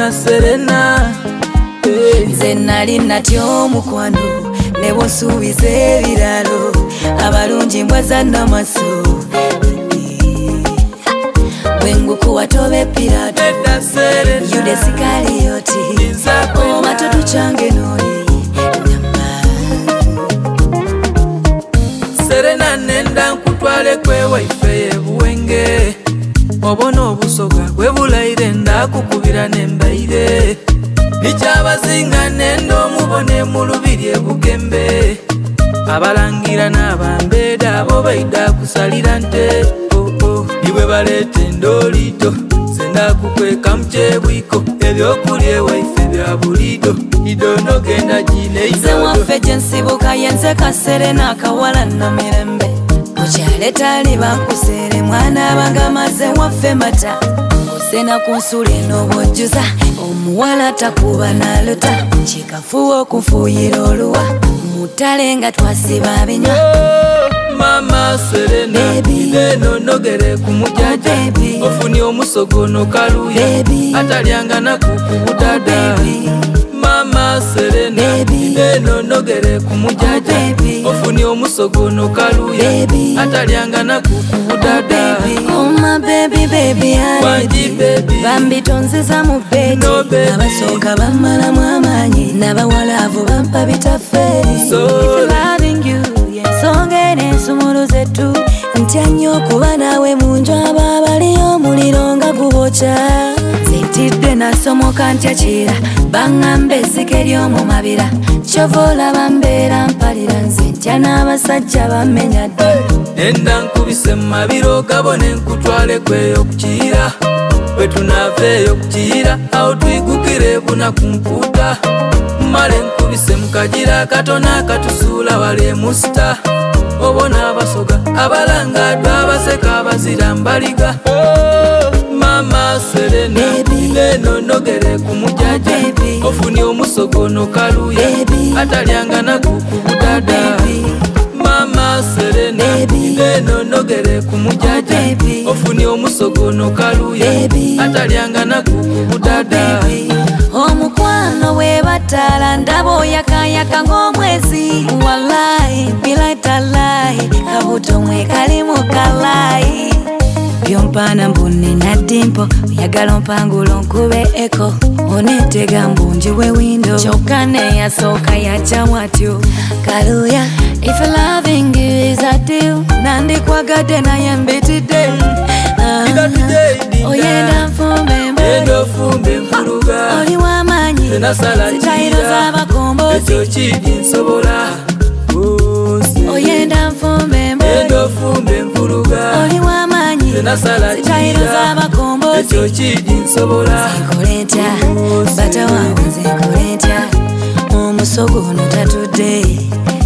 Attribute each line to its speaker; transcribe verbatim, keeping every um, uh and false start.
Speaker 1: Serena Serena hey.
Speaker 2: Nze nali natyo omukwano ne bw'osuubiza ebiralo abalungi mbwaza n'amaso bwengukuwa tobe Pilato Yuda Isikariyoti oba totucyange n'oli
Speaker 1: Serena nenda nkutwale kwe waife ebuwenge obona obusoga gwe bulaire ndakukubira nembaire nikyabazinga nenda omubone mu lubiri ebugembe abalangira n'abambeeda abo baida kusalira nte oh, oh. Iwe balete ndolito senda kukweka mukyebwiko ebyokulya ewaife bya bulido idono genda gine
Speaker 2: nze waffe gye nsibuka yenze ka Serena akawala namirembe mukyale tali bankuseere mwana abanga maze waffe mata osena ku nsula eno bwojjuza omuwala takuba naluta kikafuwa okufuuyira oluwa mutale nga twasiba binywa
Speaker 1: Mama Serena eno nogere ku mujaja ofunye omusogono kaluya atalyanga nakukubudada Mama Serena eno nogere ku mujaja ofunye omusogono kaluya atalyanga nakukubudada
Speaker 2: Oh my baby baby bambitonzeza mu bedi abasooka bamalamu amaanyi n'abawalavu bampa bitafeeri ensonga n'ensumuluze tu ntya nnyo okuba naawe mu nju abo abaliyo omuliro nga gubokya zitidde nasomoka ntya kira baŋŋamba ezzike ly'omu mabira kyova olaba mbeera mpalira nze ntya n'abasajja bammenya dda
Speaker 1: nenda nkubise mu mabiro ogabone nkutwale kweyo kukiira bwe tunaaveeyo kukiira awo twigukire buna ku mpuuta mmale nkubise mu kagira katona akatusuula wali emusita obona abasoga abalangaddwa abaseka abazira mbaliga Mama Serena eno nogere ku mujaja ofunye omusogono kaluya atalyanga nakukubudada Mama Serena eno nogere ku mujaja ofunye omusogono kaluya atalyanga nakukubudada
Speaker 2: omukwano we batala ndaba oyakayaka ng'omwezi wallahi bilaitalahi kabuto mwe kalimu kalayi byompaana mbunne na dimpo oyagala ompangulo nkube eko onetega mbungi we windo kyokka neyasooka yajamu atyo kaluya if loving you is a deal nandikwagadde naye mbitidde oyenda nfumbe
Speaker 1: mfuluga
Speaker 2: oli w'amaanyi zitayiro z'abakombozi
Speaker 1: ekyo kidi nsobola
Speaker 2: oyenda nfumbe
Speaker 1: mfuluga
Speaker 2: oli w'amaanyi zitayiro z'abakombozi
Speaker 1: ekyo kidi nsobola
Speaker 2: zinkole ntya bata wange zinkole ntya omusogo ono tatudde